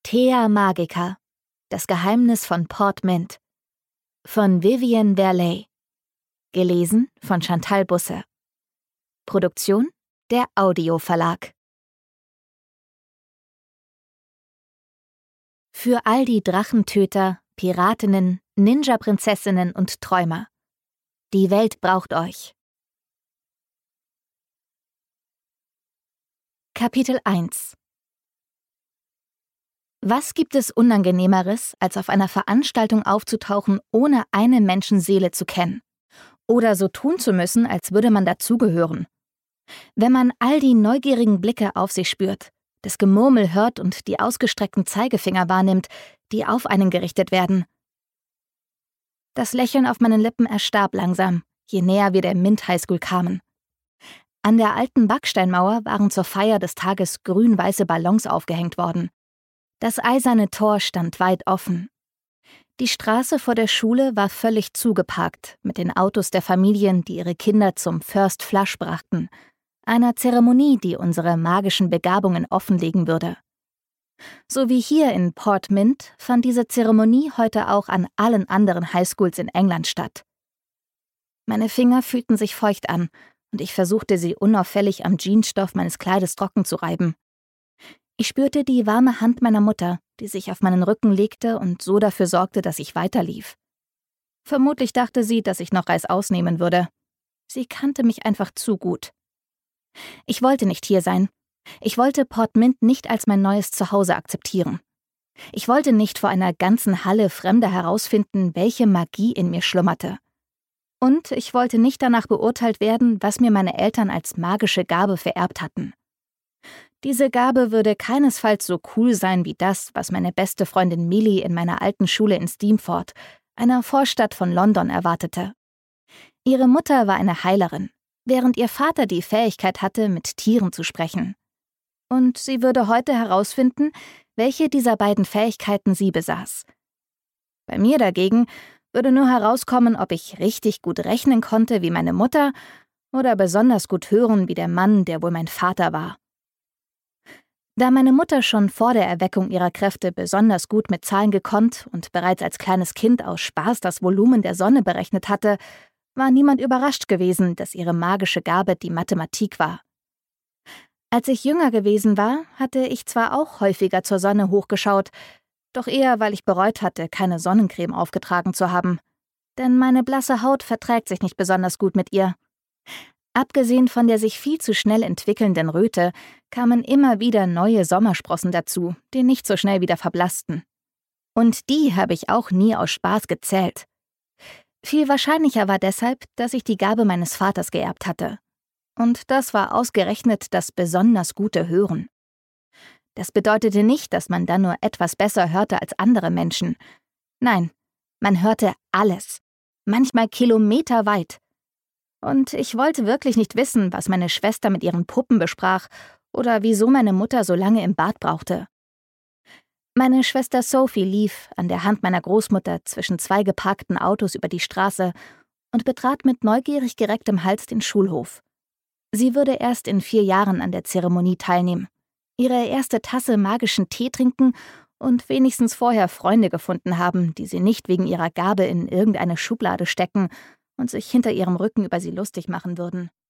Thea Magica. Das Geheimnis von Port Mint. Von Vivian Verley. Gelesen von Chantal Busse. Produktion der Audio Verlag. Für all die Drachentöter, Piratinnen, Ninja-Prinzessinnen und Träumer. Die Welt braucht euch. Kapitel 1. Was gibt es Unangenehmeres, als auf einer Veranstaltung aufzutauchen, ohne eine Menschenseele zu kennen? Oder so tun zu müssen, als würde man dazugehören? Wenn man all die neugierigen Blicke auf sich spürt, das Gemurmel hört und die ausgestreckten Zeigefinger wahrnimmt, die auf einen gerichtet werden. Das Lächeln auf meinen Lippen erstarb langsam, je näher wir der Mint High School kamen. An der alten Backsteinmauer waren zur Feier des Tages grün-weiße Ballons aufgehängt worden. Das eiserne Tor stand weit offen. Die Straße vor der Schule war völlig zugeparkt mit den Autos der Familien, die ihre Kinder zum First Flush brachten, einer Zeremonie, die unsere magischen Begabungen offenlegen würde. So wie hier in Port Mint fand diese Zeremonie heute auch an allen anderen Highschools in England statt. Meine Finger fühlten sich feucht an und ich versuchte sie unauffällig am Jeansstoff meines Kleides trocken zu reiben. Ich spürte die warme Hand meiner Mutter, die sich auf meinen Rücken legte und so dafür sorgte, dass ich weiterlief. Vermutlich dachte sie, dass ich noch Reißaus nehmen würde. Sie kannte mich einfach zu gut. Ich wollte nicht hier sein. Ich wollte Port Mint nicht als mein neues Zuhause akzeptieren. Ich wollte nicht vor einer ganzen Halle Fremder herausfinden, welche Magie in mir schlummerte. Und ich wollte nicht danach beurteilt werden, was mir meine Eltern als magische Gabe vererbt hatten. Diese Gabe würde keinesfalls so cool sein wie das, was meine beste Freundin Millie in meiner alten Schule in Steamford, einer Vorstadt von London, erwartete. Ihre Mutter war eine Heilerin, während ihr Vater die Fähigkeit hatte, mit Tieren zu sprechen. Und sie würde heute herausfinden, welche dieser beiden Fähigkeiten sie besaß. Bei mir dagegen würde nur herauskommen, ob ich richtig gut rechnen konnte wie meine Mutter oder besonders gut hören wie der Mann, der wohl mein Vater war. Da meine Mutter schon vor der Erweckung ihrer Kräfte besonders gut mit Zahlen gekonnt und bereits als kleines Kind aus Spaß das Volumen der Sonne berechnet hatte, war niemand überrascht gewesen, dass ihre magische Gabe die Mathematik war. Als ich jünger gewesen war, hatte ich zwar auch häufiger zur Sonne hochgeschaut, doch eher, weil ich bereut hatte, keine Sonnencreme aufgetragen zu haben. Denn meine blasse Haut verträgt sich nicht besonders gut mit ihr. Abgesehen von der sich viel zu schnell entwickelnden Röte kamen immer wieder neue Sommersprossen dazu, die nicht so schnell wieder verblassten. Und die habe ich auch nie aus Spaß gezählt. Viel wahrscheinlicher war deshalb, dass ich die Gabe meines Vaters geerbt hatte. Und das war ausgerechnet das besonders gute Hören. Das bedeutete nicht, dass man dann nur etwas besser hörte als andere Menschen. Nein, man hörte alles, manchmal kilometerweit. Und ich wollte wirklich nicht wissen, was meine Schwester mit ihren Puppen besprach oder wieso meine Mutter so lange im Bad brauchte. Meine Schwester Sophie lief an der Hand meiner Großmutter zwischen zwei geparkten Autos über die Straße und betrat mit neugierig gerecktem Hals den Schulhof. Sie würde erst in 4 Jahren an der Zeremonie teilnehmen, ihre erste Tasse magischen Tee trinken und wenigstens vorher Freunde gefunden haben, die sie nicht wegen ihrer Gabe in irgendeine Schublade stecken und sich hinter ihrem Rücken über sie lustig machen würden.